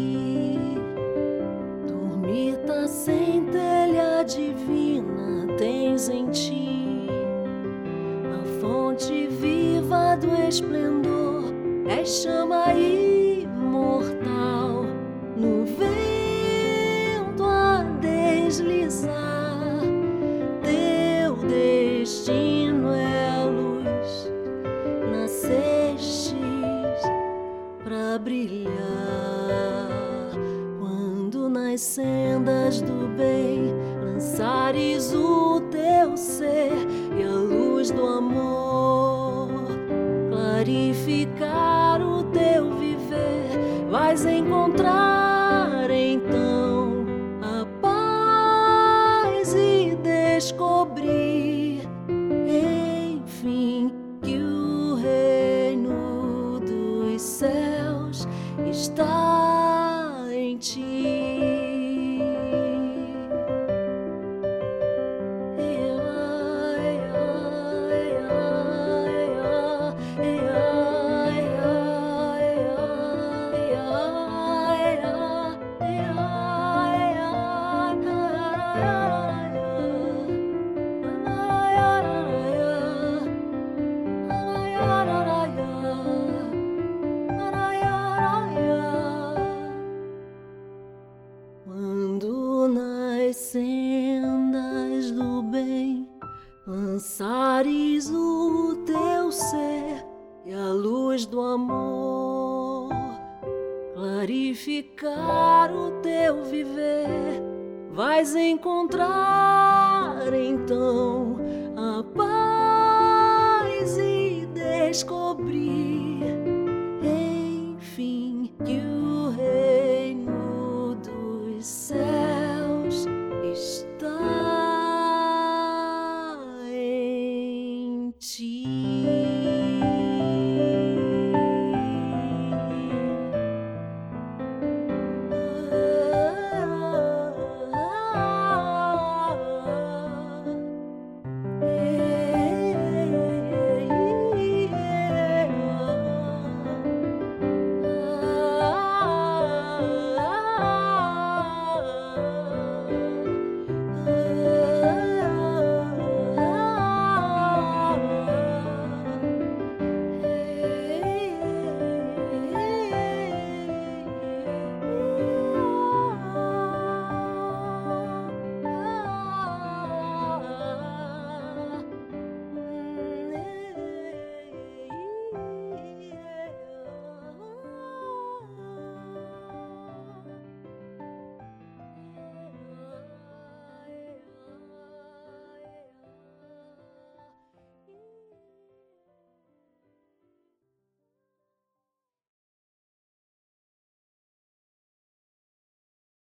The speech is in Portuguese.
Dormita sem telha divina tens em ti, a fonte viva do esplendor, és chama imortal, no vento a deslizar, teu destino é a luz, nascestes pra brilhar. Quando nas sendas do bem lançares o teu ser e a luz do amor clarificar o teu viver, vais encontrar então a paz e descobrir, enfim, que o reino dos céus está em ti. Quando nas sendas do bem lançares o teu ser e a luz do amor clarificar o teu viver, vais encontrar então a paz e descobrir